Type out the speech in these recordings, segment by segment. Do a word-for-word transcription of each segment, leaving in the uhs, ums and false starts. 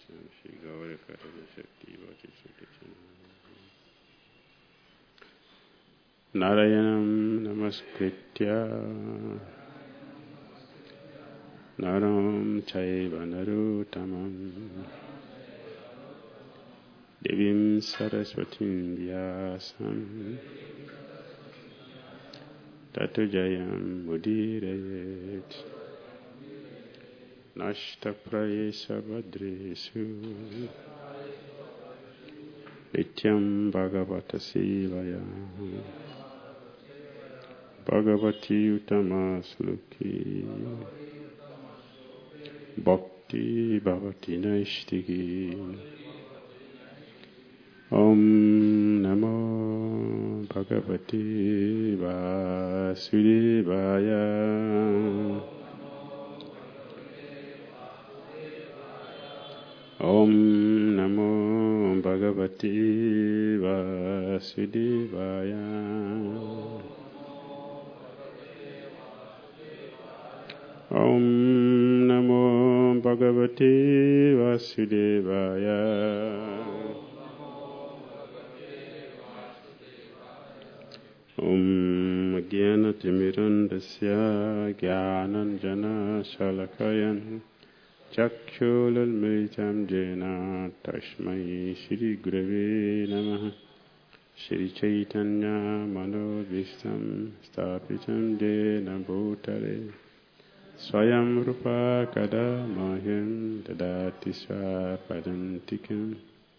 Shri Gaura Karana Shakti Vati Shri Narayanam Namaskritya Naram Chaiva Narottamam Devim Saraswatim Vyasam Tato Jayam Mudirayet Nashta Prayesa Badresu Nityam Bhagavata Sivaya Bhagavati Uttamasluki Bhakti Bhavati Naishtiki Om Namo Bhagavati Vasudevaya Om Namo Bhagavati Vasudevaya Om Namo Bhagavati Vasudevaya Om Jnana Timirandasya Jnananjana Shalakayan Chakshulal Jena Tashmai Shri Gurave Namaha Shri Chaitanya Manobhistam Stapitam Jena Bhutare Swayam Rupa Kada Mahim Dadati Swapadantikam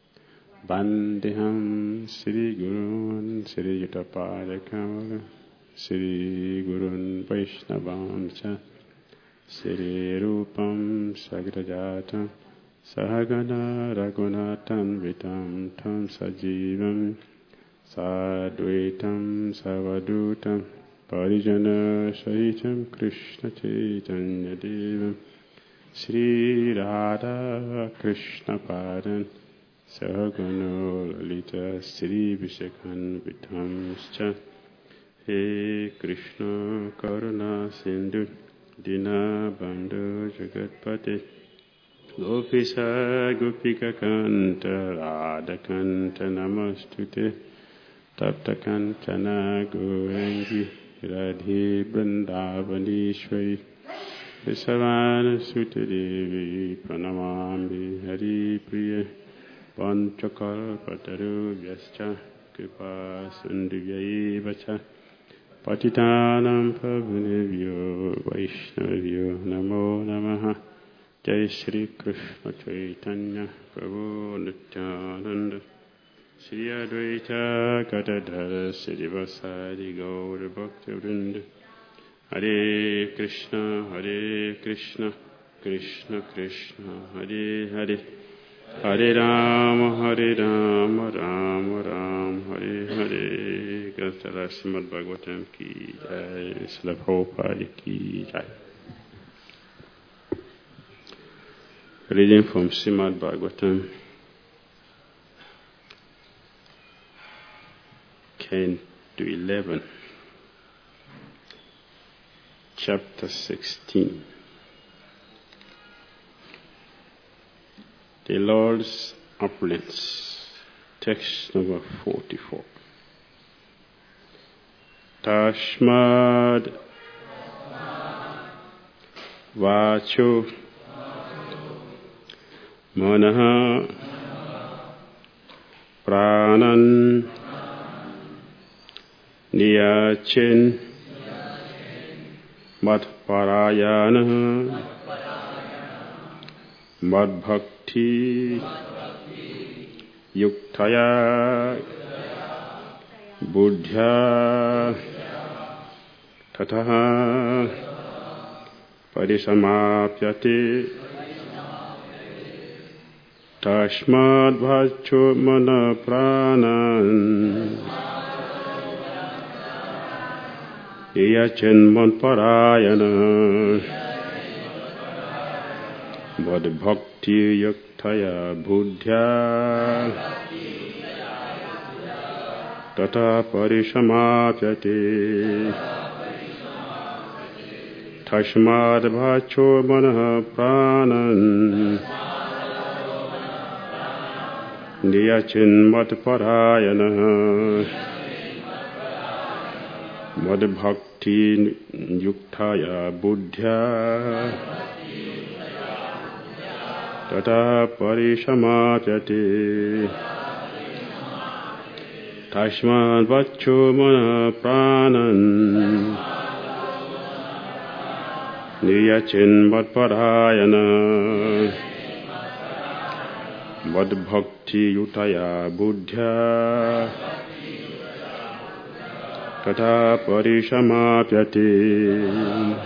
Bandeham Shri Gurun Shri Yutapadakam Shri Gurun Vaishnavamcha Shri Rupam Sagrajatam Sahagana Raghunathan Vitam Tam Sajivam Sadvaitam Savadutam Parijana Sahitam Krishna Chaitanya Devam Shri Radha Krishna Padan Sahagana Lalita Shri Vishakhan Vitamscha He Krishna Karuna Sindhu Dina Bandhu Jagatpate Gopisa Gopika Kanta Radha Kanta Namastute Tapta Kantana Goengi Radhe Vrindavaneshwari Visavana Sutadevi Pranamambi Hari Priya Panchakalpataru Vyascha Kripa Sundhyaivacha Patitanam Pavunevyo Vaishnavyo Namo Namaha Jai Shri Krishna Chaitanya Prabhu Nityananda Shri Advaita Gadadhara Srivasadi Gaura Bhakta Vrinda Hare Krishna Hare Krishna Krishna Krishna Hare Hare Hare Rama Hare Rama Rama Rama Hare Hare Granthara Srimad Bhagavatam ki Jai Srila Prabhupada ki Jai. Reading from Srimad Bhagavatam ten to eleven, chapter sixteen. The Lord's opulence, text number forty-four. Tashmad Vacho Manaha Pranan Niyachin Madparayana Madbhakti Yuktaya Buddhya Tataha Parisamapyate Tashmad Vacho Mana Pranan Niyachin Madparayana Madbhakti Yuktaya Buddhya Tata Parisamapyate Tashmad Vacho Mana Pranan Niyachin Madhparayana Madhbhakti Yuktaya Buddhya Tata Parishamapyate Tashman Vacho Mana Pranan Niyachin Madhparayana Madhbhakti Yutaya Buddhya Tata Parishamapyate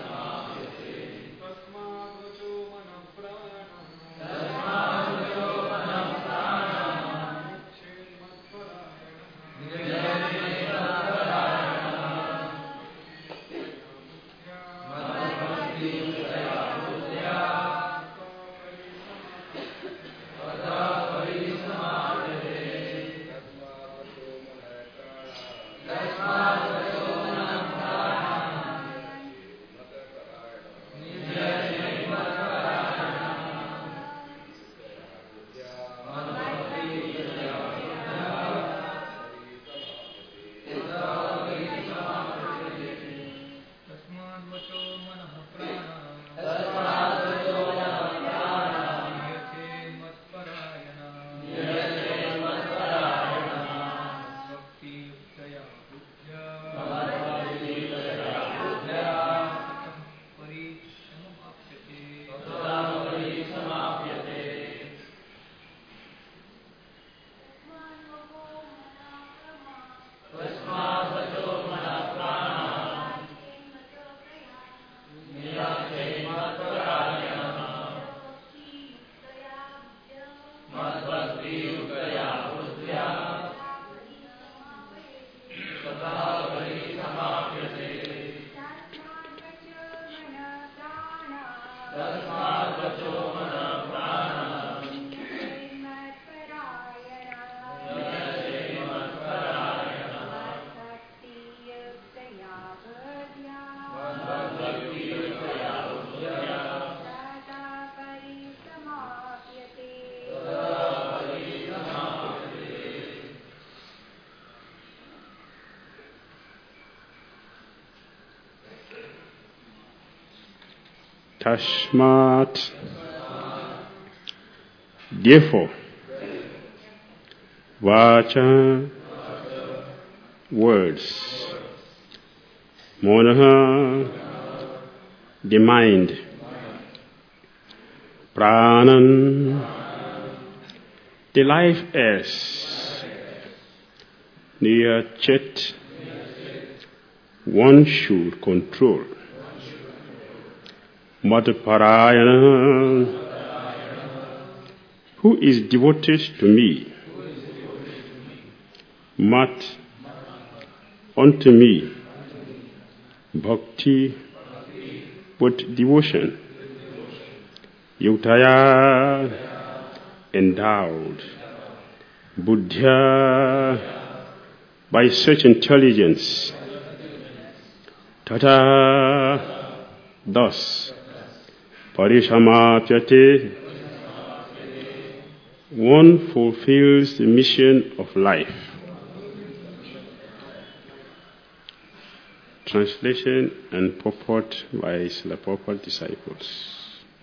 Tashmat. Therefore, Vacha, words, Monaha, the mind, Pranan, the life is, Niyachet, one should control. Madhparayana, who is devoted to me, Mat, unto me, Bhakti, with devotion, Yuktaya, endowed, Buddhya, by such intelligence, Tata, thus, Parishamapyate, one fulfills the mission of life. Translation and purport by Srila Prabhupada disciples.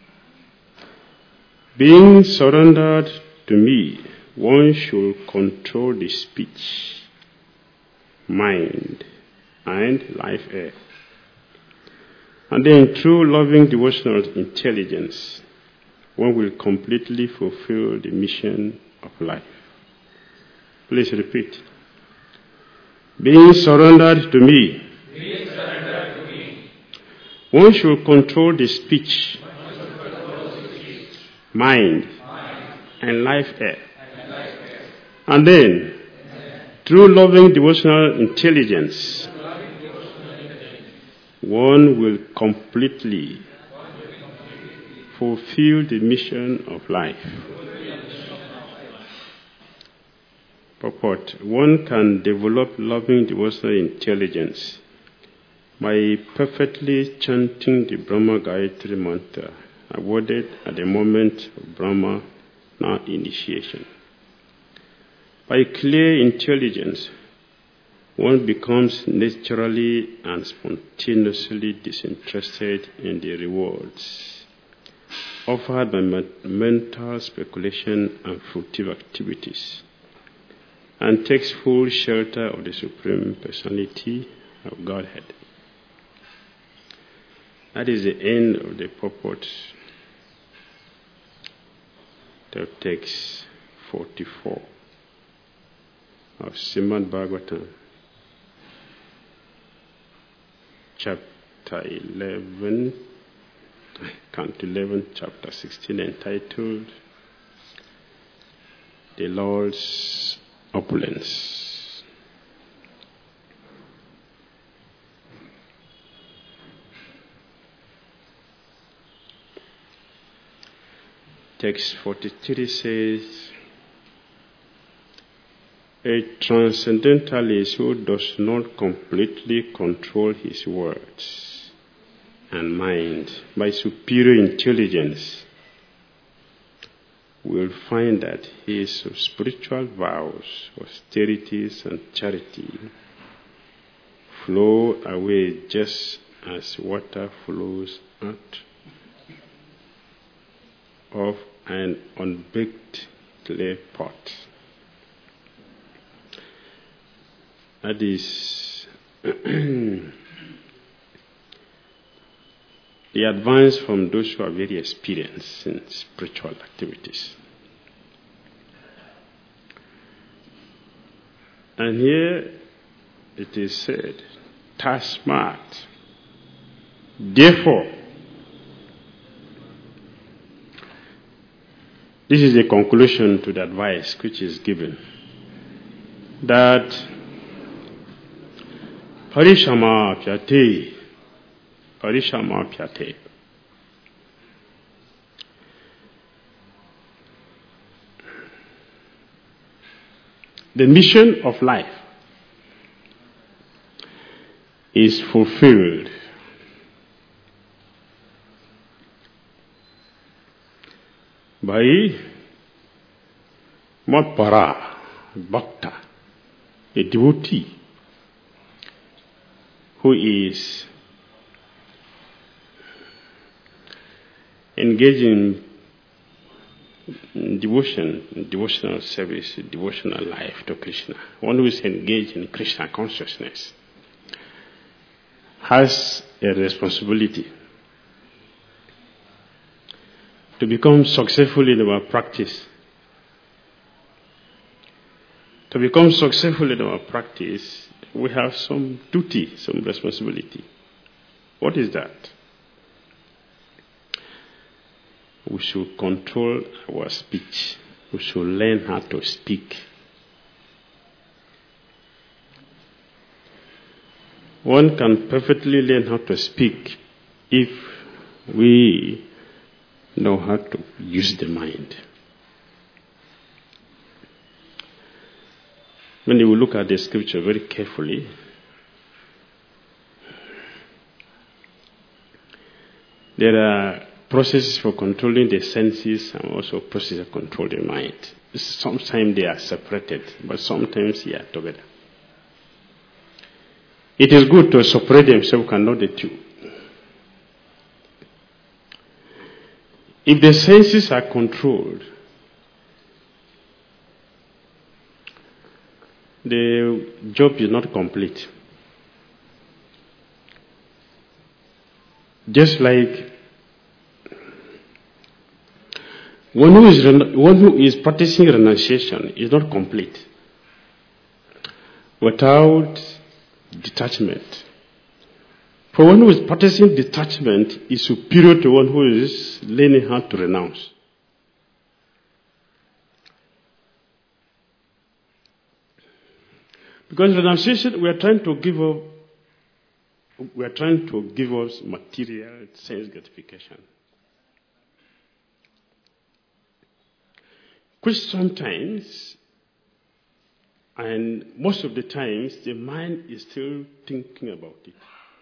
Being surrendered to me, one should control the speech, mind, and life air. And then through loving devotional intelligence, one will completely fulfill the mission of life. Please repeat. Being surrendered to me, Being surrendered to me. One should control the speech, control the speech mind, mind, and life air. And, life air. And then, and through loving devotional intelligence, one will completely fulfill the mission of life. Purport. One can develop loving devotional intelligence by perfectly chanting the Brahma Gayatri mantra awarded at the moment of Brahma initiation. By clear intelligence, one becomes naturally and spontaneously disinterested in the rewards offered by mental speculation and fruitive activities, and takes full shelter of the Supreme Personality of Godhead. That is the end of the purport of text forty-four of Srimad Bhagavatam, chapter eleven, count eleven, chapter sixteen, entitled The Lord's Opulence. Text forty-three says, a transcendentalist who does not completely control his words and mind by superior intelligence will find that his spiritual vows, austerities, and charity flow away just as water flows out of an unbaked clay pot. That is the advance from those who are very experienced in spiritual activities. And here it is said, Tasmat, therefore. This is a conclusion to the advice which is given, that Parishama Pyate, Parishama Pyate. The mission of life is fulfilled by Matpara, Bhakta, a devotee who is engaged in devotion, devotional service, devotional life to Krishna. One who is engaged in Krishna consciousness has a responsibility to become successful in our practice. To become successful in our practice, we have some duty, some responsibility. What is that? We should control our speech. We should learn how to speak. One can perfectly learn how to speak if we know how to use the mind. When you look at the scripture very carefully, there are processes for controlling the senses and also processes for controlling the mind. Sometimes they are separated, but sometimes they are together. It is good to separate them so we can know the two. If the senses are controlled, the job is not complete. Just like one who is one who is practicing renunciation is not complete without detachment. For one who is practicing detachment is superior to one who is learning how to renounce. Because renunciation, we are trying to give up, we are trying to give us material sense gratification, which sometimes, and most of the times, the mind is still thinking about it.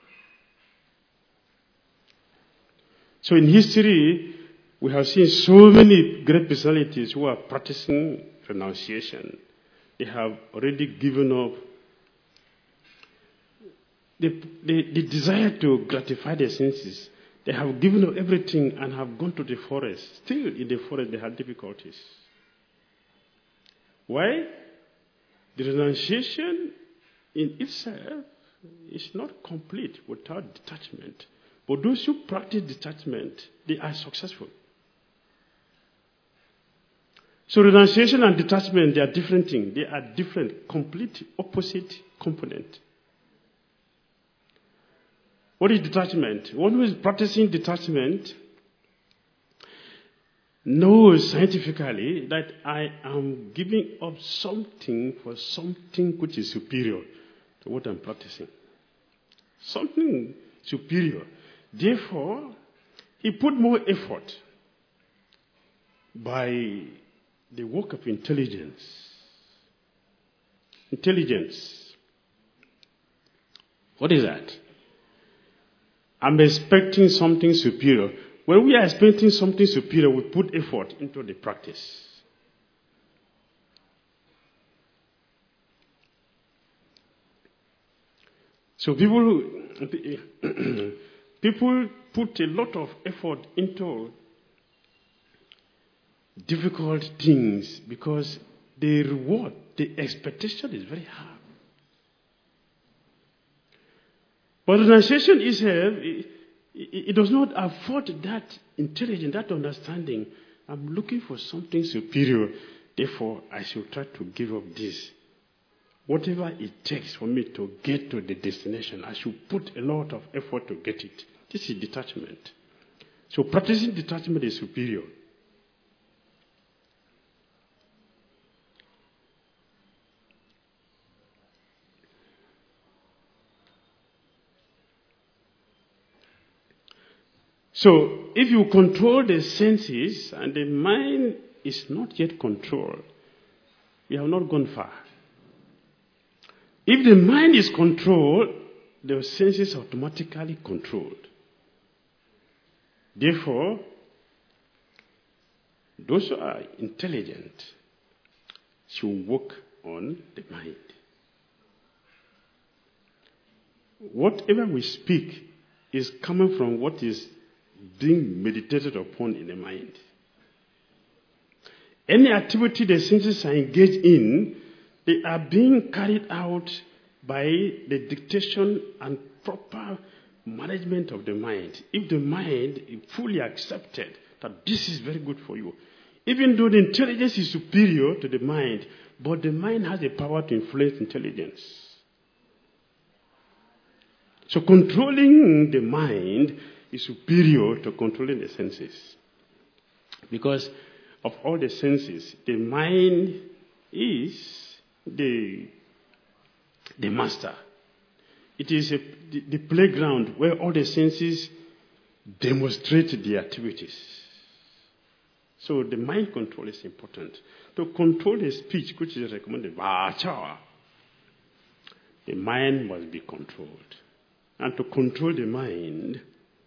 So in history, we have seen so many great personalities who are practicing renunciation, they have already given up the, the, the desire to gratify their senses. They have given up everything and have gone to the forest. Still in the forest they have difficulties. Why? The renunciation in itself is not complete without detachment. But those who practice detachment, they are successful. So renunciation and detachment, they are different things. They are different, complete opposite components. What is detachment? One who is practicing detachment knows scientifically that I am giving up something for something which is superior to what I'm practicing. Something superior. Therefore, he put more effort by the work of intelligence. Intelligence. What is that? I'm expecting something superior. When we are expecting something superior, we put effort into the practice. So people, people put a lot of effort into difficult things because the reward, the expectation is very high. But renunciation itself, it, it does not afford that intelligence, that understanding. I'm looking for something superior. Therefore, I should try to give up this. Whatever it takes for me to get to the destination, I should put a lot of effort to get it. This is detachment. So practicing detachment is superior. So, if you control the senses and the mind is not yet controlled, you have not gone far. If the mind is controlled, the senses are automatically controlled. Therefore, those who are intelligent should work on the mind. Whatever we speak is coming from what is being meditated upon in the mind. Any activity the senses are engaged in, they are being carried out by the dictation and proper management of the mind. If the mind is fully accepted that this is very good for you, even though the intelligence is superior to the mind, but the mind has the power to influence intelligence. So controlling the mind is superior to controlling the senses. Because of all the senses, the mind is the, the master. It is a, the, the playground where all the senses demonstrate the activities. So the mind control is important. To control the speech, which is recommended, the mind must be controlled. And to control the mind,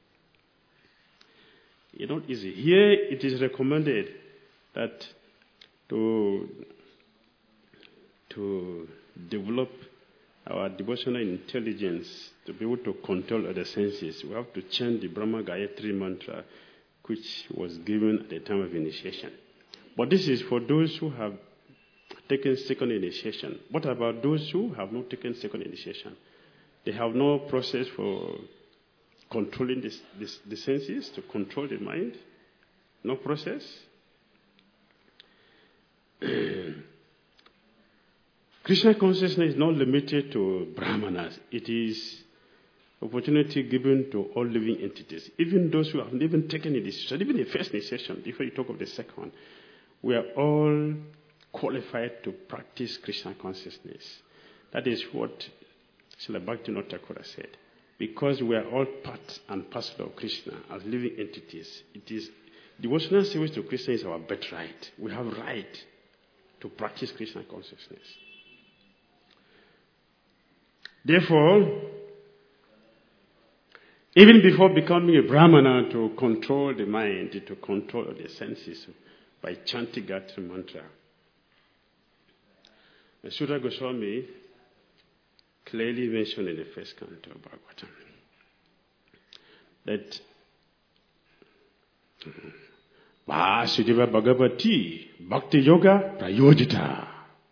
it's not easy. Here it is recommended that to, to develop our devotional intelligence, to be able to control other senses, we have to chant the Brahma Gayatri mantra, which was given at the time of initiation. But this is for those who have taken second initiation. What about those who have not taken second initiation? They have no process for controlling this, this, the senses, to control the mind. No process. Krishna consciousness is not limited to Brahmanas. It is opportunity given to all living entities. Even those who have even taken a decision, even the first initiation, before you talk of the second one, we are all qualified to practice Krishna consciousness. That is what Srila Bhaktivinoda Thakur said. Because we are all part and parcel of Krishna as living entities, it is devotional service to Krishna is our birthright. We have right to practice Krishna consciousness. Therefore, even before becoming a Brahmana, to control the mind, to control the senses by chanting Gayatri mantra, Suta Goswami clearly mentioned in the first canto of Bhagavatam that Vasudeva Bhagavati Bhakti Yoga Prayojita.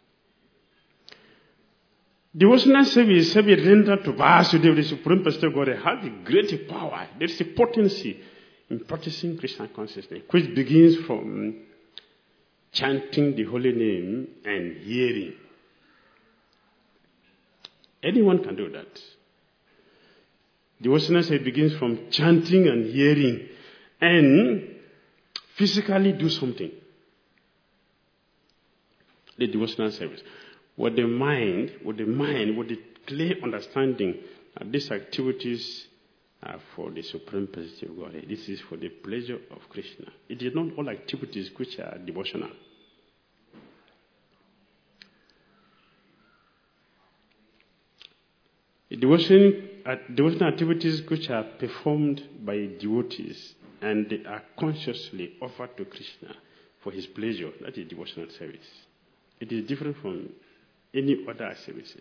Devotional service, service rendered to Vasudeva, the Supreme Personality of Godhead, has the great power. There is a potency in practicing Krishna consciousness, which begins from chanting the holy name and hearing. Anyone can do that. Devotional service begins from chanting and hearing and physically do something. The devotional service. With the mind, with the mind, with the clear understanding that these activities are for the Supreme Personality of God. This is for the pleasure of Krishna. It is not all activities which are devotional. Devotion, uh, devotional activities which are performed by devotees and they are consciously offered to Krishna for his pleasure, that is devotional service. It is different from any other service.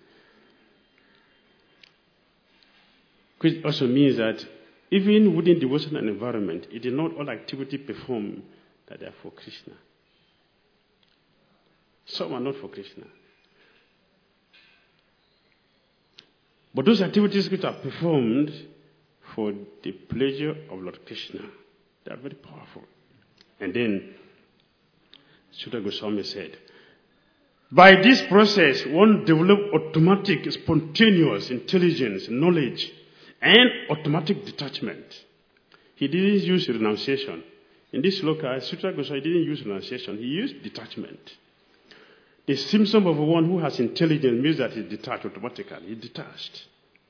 Which also means that even within devotional environment, it is not all activity performed that are for Krishna. Some are not for Krishna. But those activities which are performed for the pleasure of Lord Krishna, they are very powerful. And then Suta Goswami said, by this process, one develops automatic, spontaneous intelligence, knowledge, and automatic detachment. He didn't use renunciation. In this sloka, Suta Goswami didn't use renunciation. He used detachment. The symptom of one who has intelligence means that he's detached automatically. He's detached.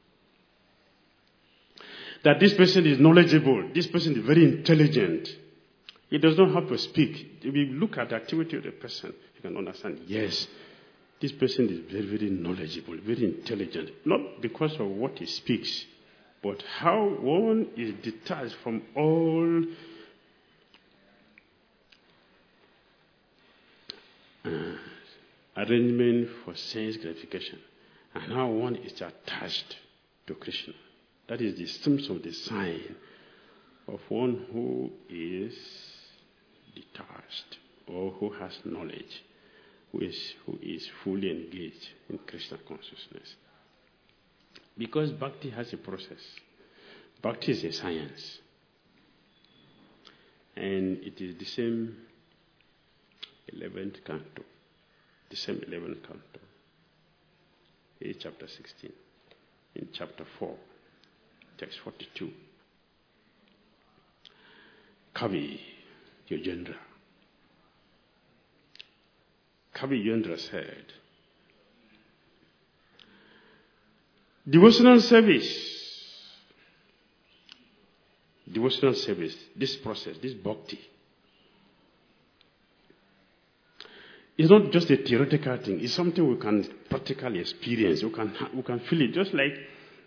That this person is knowledgeable. This person is very intelligent. He does not have to speak. If you look at the activity of the person, you can understand, yes, this person is very, very knowledgeable, very intelligent. Not because of what he speaks, but how one is detached from all uh, arrangement for sense gratification, and how one is attached to Krishna. That is the symptom of the sign of one who is detached or who has knowledge, who is, who is fully engaged in Krishna consciousness. Because bhakti has a process. Bhakti is a science. And it is the same eleventh canto. The same eleventh canto. In chapter sixteen. In chapter four, text forty-two. Kavi Yojendra. Kavi Yojendra said, devotional service, devotional service, this process, this bhakti, is not just a theoretical thing. It's something we can practically experience. We can, we can feel it. Just like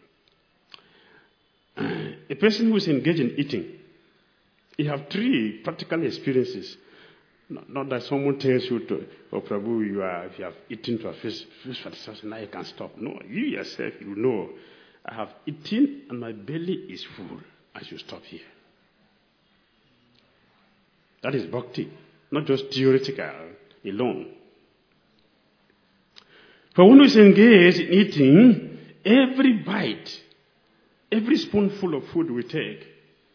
uh, a person who is engaged in eating. You have three practical experiences. Not, not that someone tells you to, oh Prabhu, you, are, you have eaten to a fish, fish satisfaction, now you can stop. No, you yourself, you know, I have eaten and my belly is full. I should stop here. That is bhakti, not just theoretical alone. For one who is engaged in eating, every bite, every spoonful of food we take,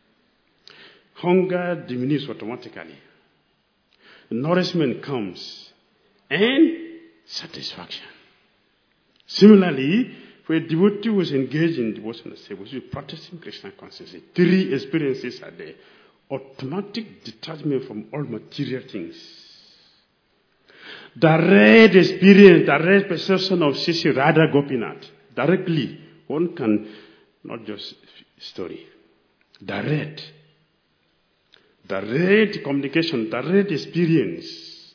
hunger diminishes automatically. Nourishment comes and satisfaction. Similarly, for a devotee who is engaged in devotional service, who is practicing Krishna consciousness, three experiences are there. Automatic detachment from all material things. Direct experience, direct perception of Sri Radha Gopinath. Directly, one can, not just story, direct. Direct communication, direct experience.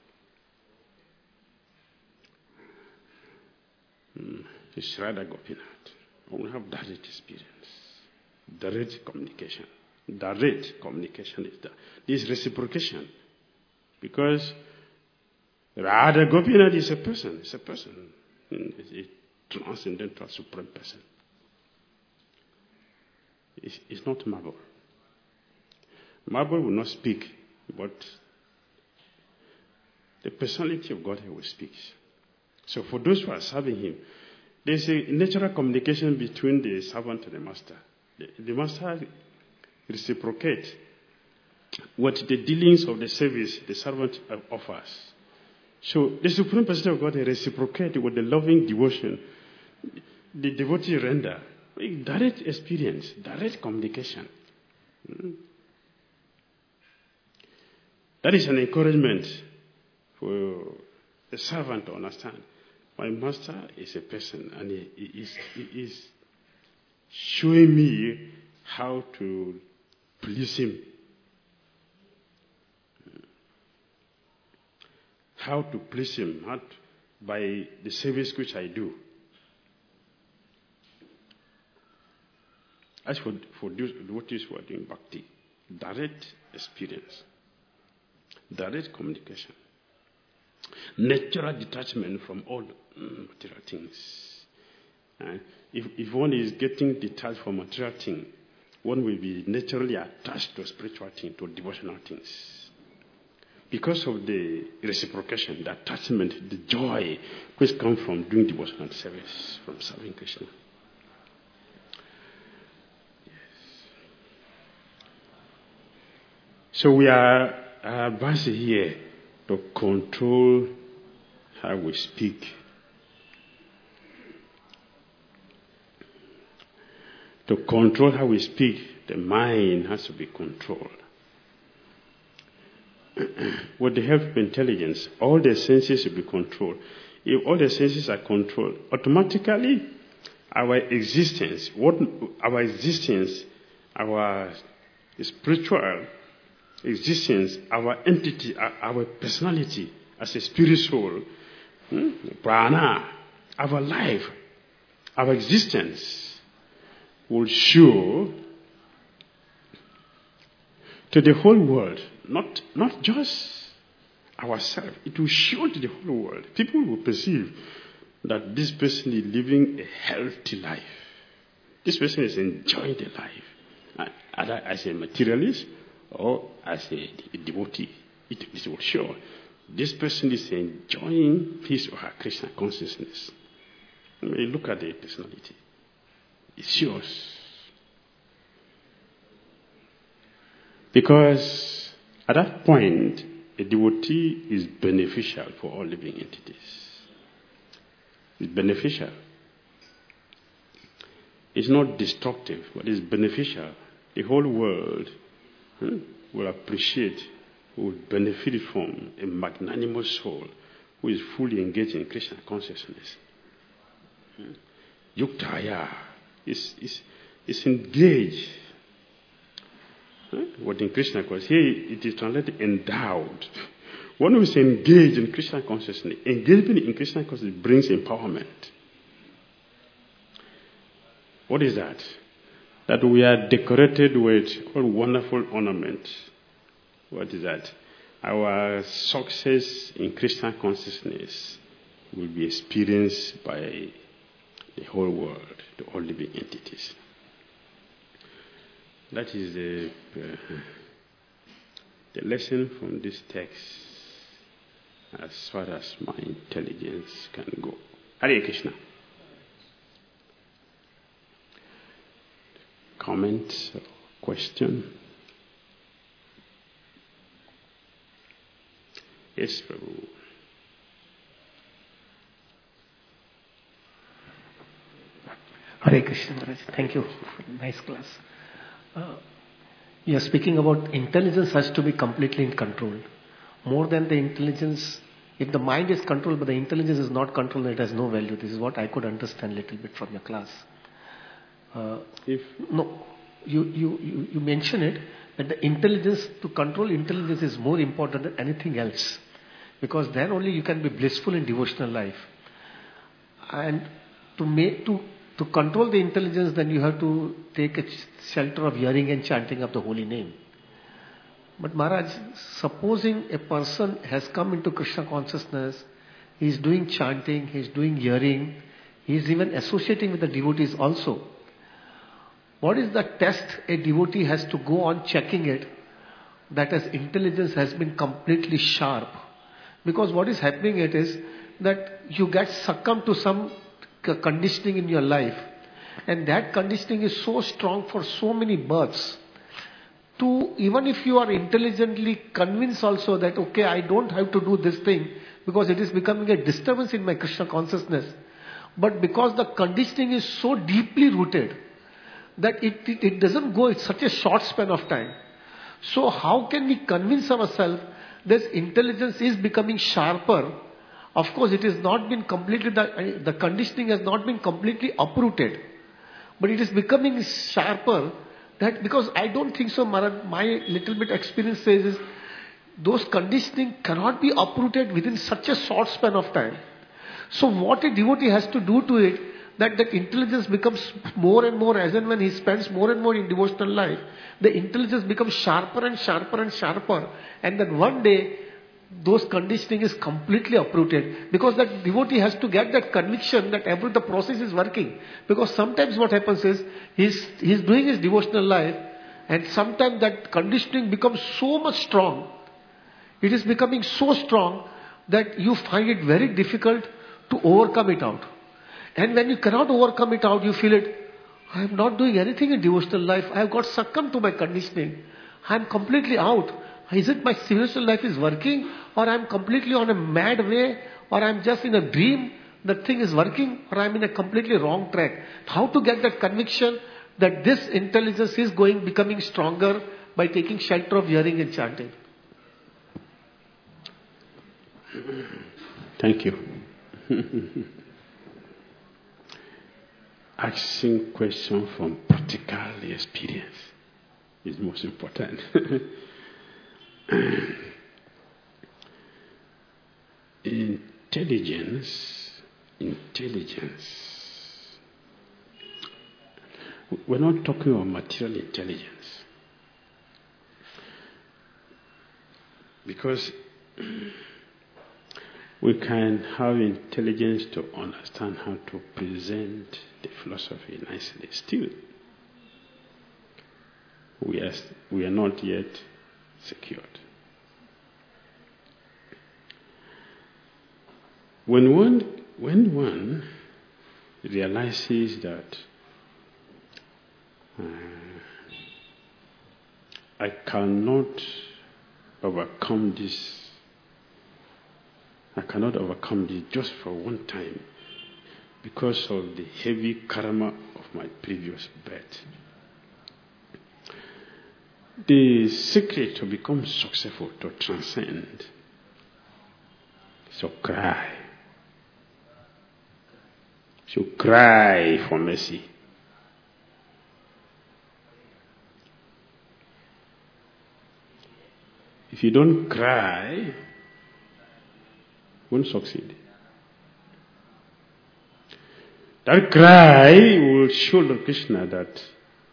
Hmm. Radha Gopinath. We have direct experience. Direct communication. Direct communication is that. This reciprocation. Because Radha Gopinath is a person. It's a person. It's a transcendental supreme person. It's, it's not marble. Marble will not speak, but the personality of God will speak. So for those who are serving him, there's a natural communication between the servant and the master. The, the master reciprocates what the dealings of the service the servant offers. So the Supreme Person of God reciprocates with the loving devotion the devotee render. Direct experience, direct communication. That is an encouragement for the servant to understand. My master is a person, and he, he, is, he is showing me how to please him. How to please him, how to, by the service which I do. As for, for those devotees who are doing bhakti, direct experience, direct communication, natural detachment from all material things. Uh, if, if one is getting detached from material things, one will be naturally attached to spiritual things, to devotional things. Because of the reciprocation, the attachment, the joy which comes from doing devotional service, from serving Krishna. Yes. So we are advised here to control how we speak. To control how we speak, the mind has to be controlled. With the help of intelligence, all the senses will be controlled. If all the senses are controlled, automatically our existence, what our existence, our spiritual existence, our entity, our personality as a spirit soul, hmm, prana, our life, our existence will show to the whole world, not, not just ourselves. It will show to the whole world. People will perceive that this person is living a healthy life. This person is enjoying the life. Either as a materialist or as a devotee. It, it will show this person is enjoying his or her Krishna consciousness. When you look at the personality, it shows. Because at that point, a devotee is beneficial for all living entities. It's beneficial. It's not destructive, but it's beneficial. The whole world hmm, will appreciate, will benefit from a magnanimous soul who is fully engaged in Krishna consciousness. Hmm. Yuktaya is, is, is engaged. What in Krishna consciousness, here it is translated endowed. One who is engaged in Krishna consciousness, engagement in Krishna consciousness brings empowerment. What is that? That we are decorated with all wonderful ornaments. What is that? Our success in Krishna consciousness will be experienced by the whole world, the all living entities. That is the, uh, the lesson from this text as far as my intelligence can go. Hare Krishna. Comment or question? Yes, Prabhu. Hare Krishna Maharaj. Thank you for a nice class. Uh, you are speaking about intelligence has to be completely in control. More than the intelligence, if the mind is controlled but the intelligence is not controlled, it has no value. This is what I could understand a little bit from your class. Uh, if no, you, you, you, you mention it that the intelligence, to control intelligence is more important than anything else. Because then only you can be blissful in devotional life. And to make, to To control the intelligence, then you have to take a shelter of hearing and chanting of the holy name. But Maharaj, supposing a person has come into Krishna consciousness, he is doing chanting, he is doing hearing, he is even associating with the devotees also. What is the test a devotee has to go on checking it, that his intelligence has been completely sharp? Because what is happening it is that you get succumbed to some conditioning in your life, and that conditioning is so strong for so many births. To, even if you are intelligently convinced also that, okay, I don't have to do this thing because it is becoming a disturbance in my Krishna consciousness. But because the conditioning is so deeply rooted that it, it, it doesn't go in such a short span of time. So how can we convince ourselves this intelligence is becoming sharper? Of course, it has not been completely, the, the conditioning has not been completely uprooted. But it is becoming sharper. That because I don't think so, Maharaj, my little bit experience says is, those conditioning cannot be uprooted within such a short span of time. So what a devotee has to do to it, that that intelligence becomes more and more, as and when he spends more and more in devotional life, the intelligence becomes sharper and sharper and sharper, and then one day, those conditioning is completely uprooted, because that devotee has to get that conviction that every the process is working. Because sometimes what happens is he's he's doing his devotional life, and sometimes that conditioning becomes so much strong. It is becoming so strong that you find it very difficult to overcome it out. And when you cannot overcome it out, you feel it, I am not doing anything in devotional life. I have got succumbed to my conditioning. I am completely out. Is it my spiritual life is working, or I am completely on a mad way, or I am just in a dream, that thing is working, or I am in a completely wrong track? How to get that conviction that this intelligence is going, becoming stronger by taking shelter of hearing and chanting? Thank you. Asking questions from practical experience is most important. Intelligence, intelligence. We're not talking about material intelligence. Because we can have intelligence to understand how to present the philosophy nicely. Still, we are, we are not yet secured. When one, when one realizes that uh, I cannot overcome this, I cannot overcome this just for one time because of the heavy karma of my previous birth. The secret to become successful, to transcend, so cry. So cry for mercy. If you don't cry, you won't succeed. That cry will show Lord Krishna that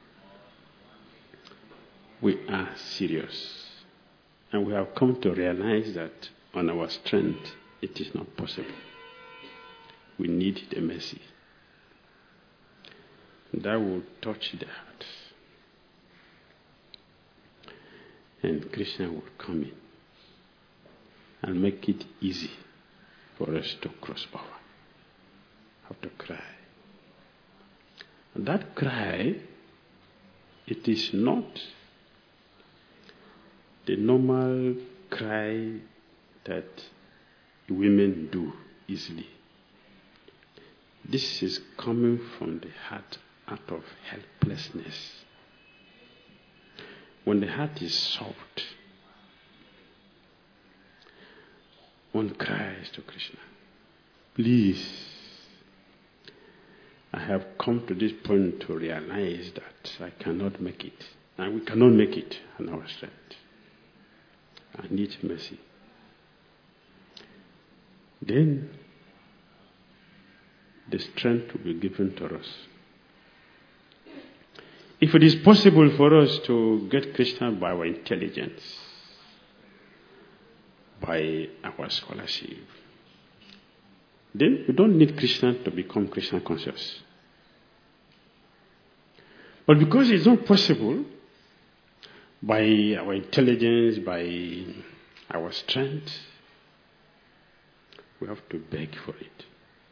we are serious. And we have come to realize that on our strength, it is not possible. We need the mercy. That will touch the heart. And Krishna will come in and make it easy for us to cross over. Have to cry. And that cry, it is not the normal cry that women do easily. This is coming from the heart out of helplessness. When the heart is soft, one cries to Krishna, please, I have come to this point to realize that I cannot make it. And we cannot make it on our strength. I need mercy. Then the strength will be given to us. If it is possible for us to get Krishna by our intelligence, by our scholarship. Then we don't need Krishna to become Krishna conscious. But because it's not possible by our intelligence, by our strength, we have to beg for it.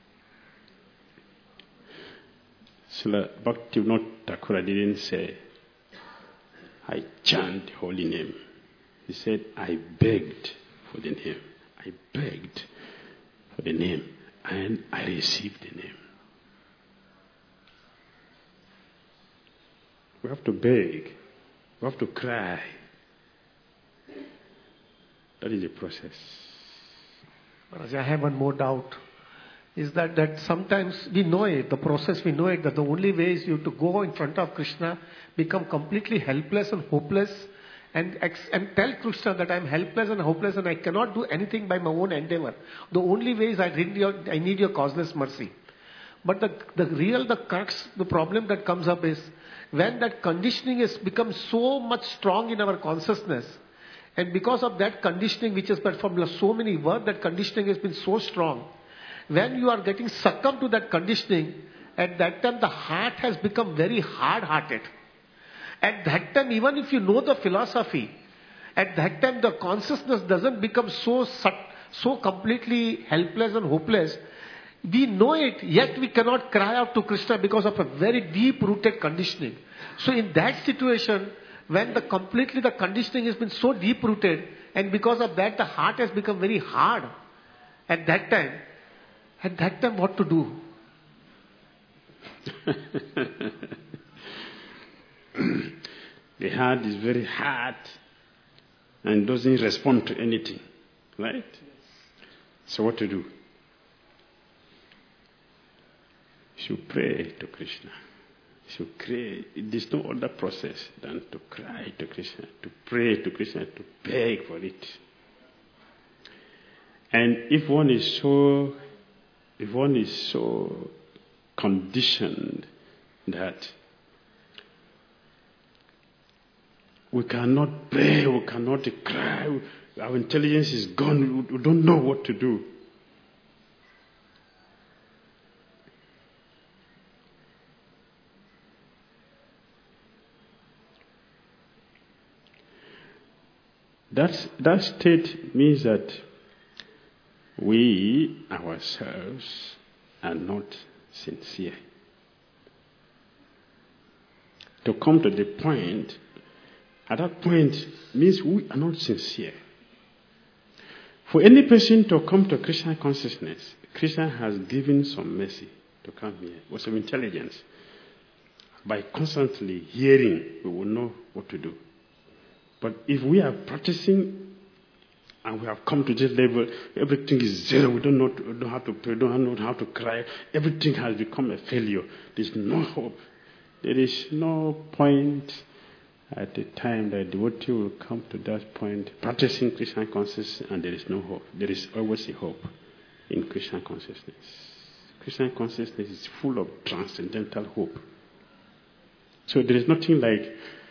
Srila Bhaktivinoda Thakur didn't say, I chant the holy name. He said, I begged for the name. I begged for the name, and I received the name. We have to beg. We have to cry. That is the process. Maharaj, I have one more doubt. Is that, that sometimes we know it, the process we know it, that the only way is you to go in front of Krishna, become completely helpless and hopeless, and, and tell Krishna that I am helpless and hopeless and I cannot do anything by my own endeavor. The only way is I need your, I need your causeless mercy. But the, the real, the crux, the problem that comes up is when that conditioning has become so much strong in our consciousness, and because of that conditioning which has been from so many words, that conditioning has been so strong. When you are getting succumbed to that conditioning, at that time the heart has become very hard-hearted. At that time, even if you know the philosophy, at that time the consciousness doesn't become so so completely helpless and hopeless. We know it, yet we cannot cry out to Krishna because of a very deep-rooted conditioning. So in that situation, when the completely the conditioning has been so deep-rooted, and because of that the heart has become very hard, at that time, at that time what to do? The heart is very hard and doesn't respond to anything, right? So what to do? You should pray to Krishna. You should pray. There's no other process than to cry to Krishna, to pray to Krishna, to beg for it. And if one is so, if one is so conditioned that we cannot pray, we cannot cry, our intelligence is gone, we don't know what to do. That's, that state means that we ourselves are not sincere. To come to the point, at that point means we are not sincere. For any person to come to Krishna consciousness, Krishna has given some mercy to come here, with some intelligence. By constantly hearing, we will know what to do. But if we are practicing and we have come to this level, everything is zero, we don't know, we don't know how to pray, we don't know how to cry, everything has become a failure. There's no hope. There is no point at the time that devotee will come to that point, practicing Krishna consciousness, and there is no hope. There is always a hope in Krishna consciousness. Krishna consciousness is full of transcendental hope. So there is nothing like,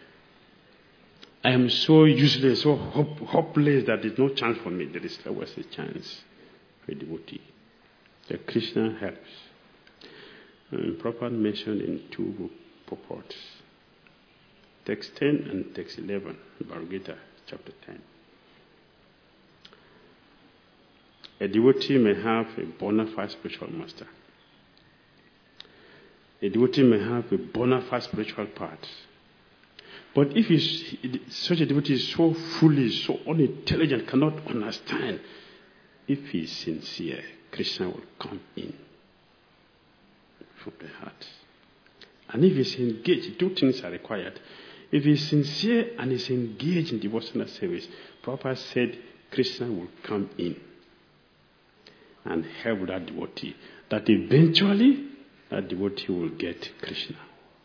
I am so useless, so hope, hopeless that there is no chance for me. There is always a chance for a devotee. The Krishna helps. And Prabhupada mentioned in two purports, text ten and text eleven, Bhagavad Gita, chapter ten. A devotee may have a bona fide spiritual master. A devotee may have a bona fide spiritual path. But if he's, such a devotee is so foolish, so unintelligent, cannot understand, if he is sincere, Krishna will come in from the heart. And if he's engaged, two things are required. If he's sincere and is engaged in devotional service, Prabhupada said Krishna will come in and help that devotee. That eventually, that devotee will get Krishna.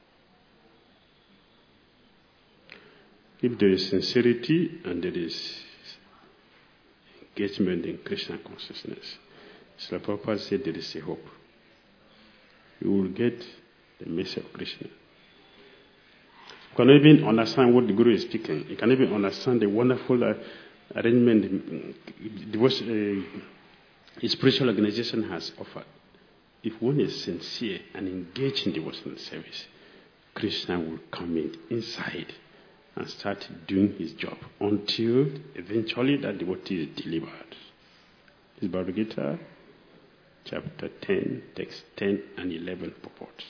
If there is sincerity and there is engagement in Krishna consciousness, Srila Prabhupada said there is a hope. You will get the message of Krishna. You can even understand what the Guru is speaking. You can even understand the wonderful uh, arrangement, divorce, uh, a spiritual organization has offered. If one is sincere and engaged in devotional service, Krishna will come in inside and start doing his job until eventually that devotee is delivered. This is Bhagavad Gita, chapter ten, text ten and eleven purport.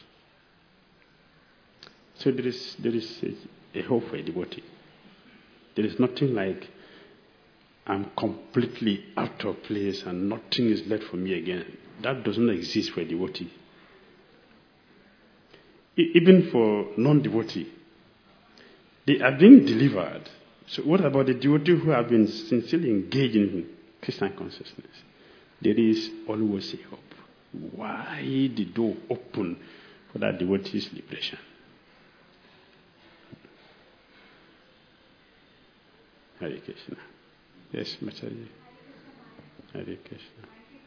So there is there is a, a hope for a devotee. There is nothing like I'm completely out of place and nothing is left for me again. That does not exist for a devotee. E- even for non-devotee, they are being delivered. So what about the devotee who have been sincerely engaged in Christian consciousness? There is always a hope. Why the door open for that devotee's liberation? Hare Krishna. Yes, Machaji. Hare Krishna.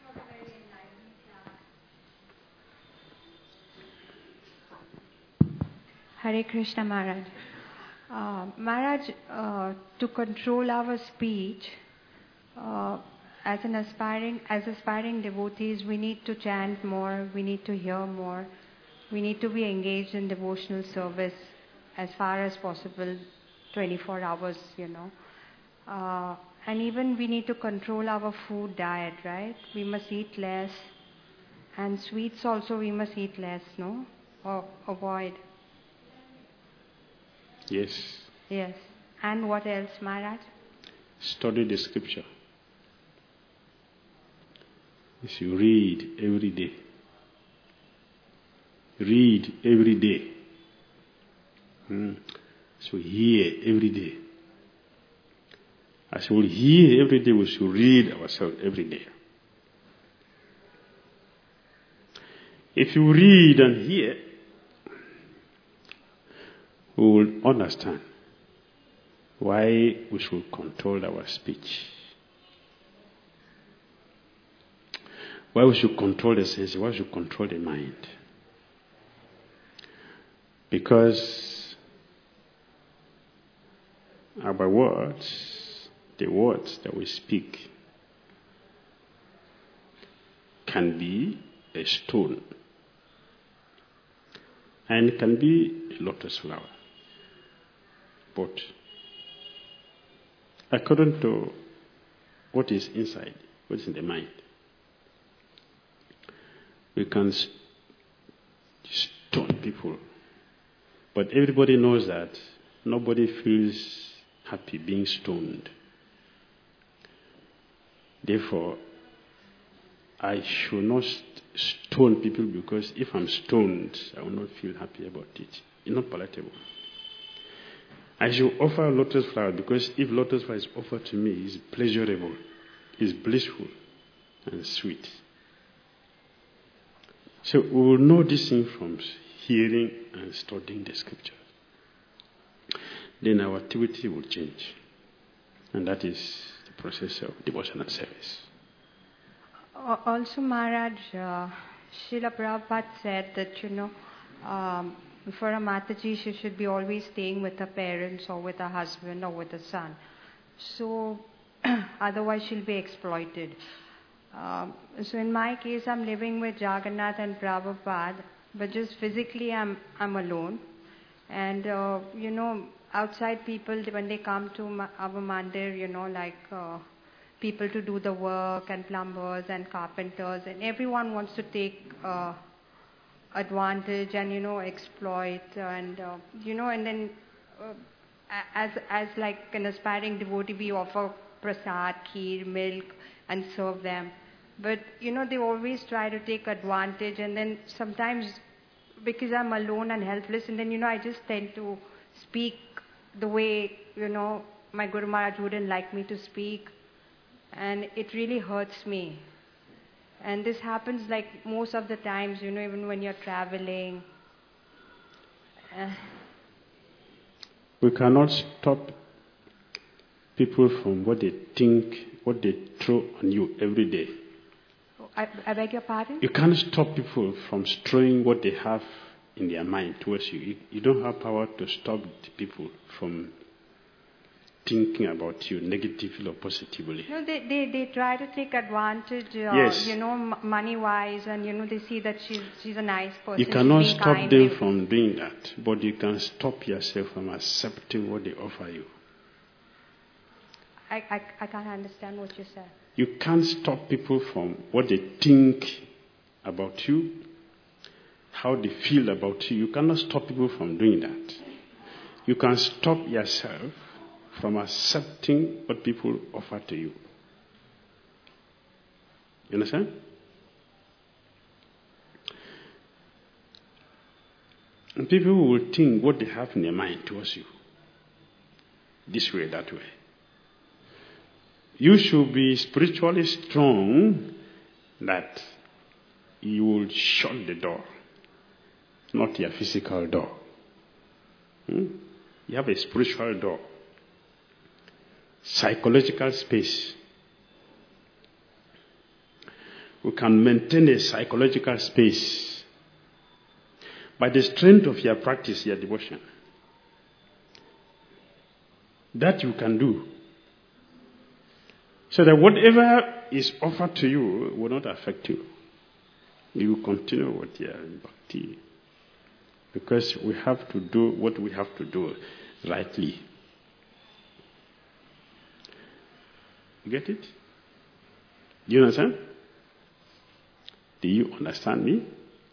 Hare Krishna Maharaj. Uh, Maharaj, uh, to control our speech, uh, as an aspiring, as aspiring devotees, we need to chant more, we need to hear more, we need to be engaged in devotional service as far as possible, twenty-four hours, you know. Uh, and even we need to control our food diet, right? We must eat less. And sweets also we must eat less, no? Or avoid. Yes. Yes. And what else, Maharaj? Study the scripture. You should read every day. Read every day. Hmm. So hear every day. As we hear every day, we should read ourselves every day. If you read and hear, we will understand why we should control our speech. Why we should control the senses, why we should control the mind. Because our words, the words that we speak, can be a stone and can be a lotus flower. But according to what is inside, what is in the mind, we can stone people. But everybody knows that nobody feels happy being stoned. Therefore, I should not stone people, because if I'm stoned, I will not feel happy about it. It's not palatable. I should offer lotus flower, because if lotus flower is offered to me, it's pleasurable, it's blissful and sweet. So we will know this thing from hearing and studying the scripture. Then our activity will change. And that is the process of devotional service. Also, Maharaj, uh, Srila Prabhupada said that, you know, um, for a Mataji, she should be always staying with her parents or with her husband or with her son. So, otherwise she'll be exploited. Um, so in my case, I'm living with Jagannath and Prabhupada, but just physically I'm I'm alone. And, uh, you know, outside people, when they come to ma- our mandir, you know, like uh, people to do the work and plumbers and carpenters, and everyone wants to take uh, advantage and, you know, exploit and, uh, you know, and then uh, as, as like an aspiring devotee, we offer prasad, kheer, milk and serve them. But, you know, they always try to take advantage, and then sometimes because I'm alone and helpless, and then, you know, I just tend to speak the way, you know, my Guru Maharaj wouldn't like me to speak, and it really hurts me. And this happens like most of the times, you know, even when you're traveling. Uh, we cannot stop people from what they think, what they throw on you every day. I, I beg your pardon? You can't stop people from throwing what they have in their mind towards you. You, you don't have power to stop the people from thinking about you negatively or positively. No, they, they, they try to take advantage, uh, Yes. you know, m- money-wise, and, you know, they see that she's, she's a nice person. You she's cannot being stop kind, them they- from doing that, but you can stop yourself from accepting what they offer you. I, I, I can't understand what you said. You can't stop people from what they think about you, how they feel about you. You cannot stop people from doing that. You can stop yourself from accepting what people offer to you. You understand? And people will think what they have in their mind towards you. This way, that way. You should be spiritually strong that you will shut the door, not your physical door. Hmm? You have a spiritual door, psychological space. We can maintain a psychological space by the strength of your practice, your devotion. That you can do. So that whatever is offered to you will not affect you. You will continue with your bhakti. Because we have to do what we have to do rightly. You get it? Do you understand? Do you understand me?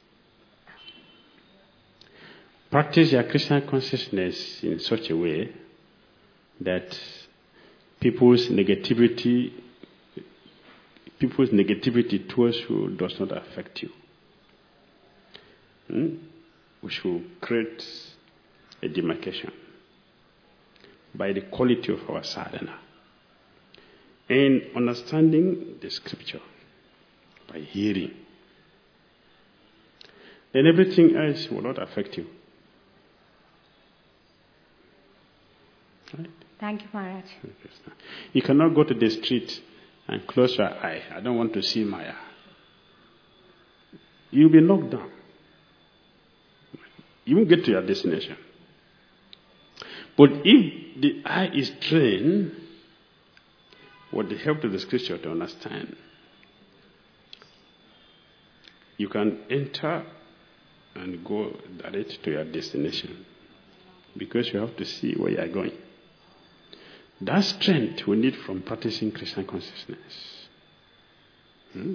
Practice your Krishna consciousness in such a way that people's negativity, people's negativity towards you does not affect you. Hmm? We should create a demarcation by the quality of our sadhana and understanding the scripture by hearing. Then everything else will not affect you. Right? Thank you, Maharaj. You cannot go to the street and close your eye. I don't want to see Maya. You'll be knocked down. You won't get to your destination. But if the eye is trained, with the help of the scripture to understand, you can enter and go direct to your destination because you have to see where you are going. That strength we need from practicing Krishna consciousness. Hmm?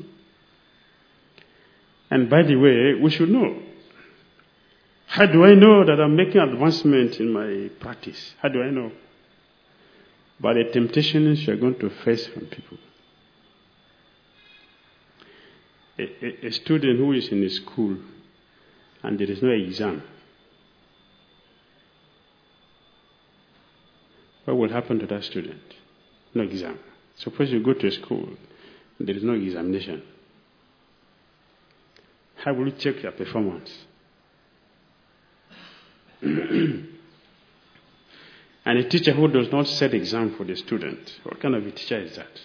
And by the way, we should know. How do I know that I'm making advancement in my practice? How do I know? By the temptations you're going to face from people. A, a, a student who is in a school and there is no exam, what will happen to that student? No exam. Suppose you go to a school and there is no examination. How will you check your performance? And a teacher who does not set exam for the student, what kind of a teacher is that?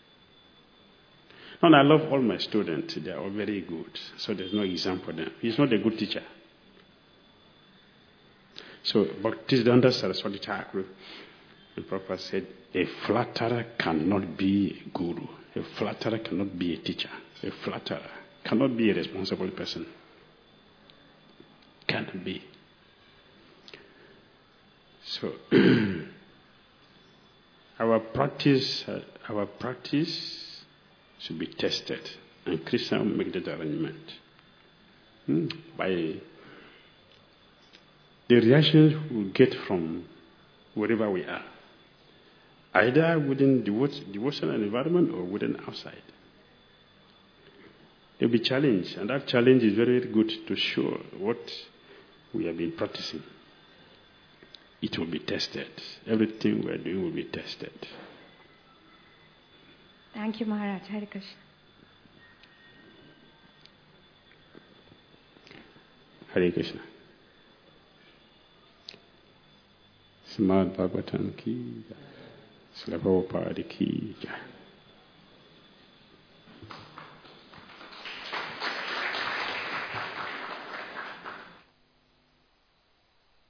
And I love all my students. They are all very good. So there's no exam for them. He's not a good teacher. So Bhaktisiddhanta Saraswati Thakur, the Prabhupada said, a flatterer cannot be a guru. A flatterer cannot be a teacher. A flatterer cannot be a responsible person. Can't be. So our practice, uh, our practice should be tested, and Krishna will make that arrangement hmm? by the reactions we get from wherever we are, either within the devotional environment or within outside. There will be challenge, and that challenge is very, very good to show what we have been practicing. It will be tested. Everything we are doing will be tested. Thank you, Maharaj. Hare Krishna. Hare Krishna. Srimad Bhagavatam ki jai. Srila Prabhupada ki jai.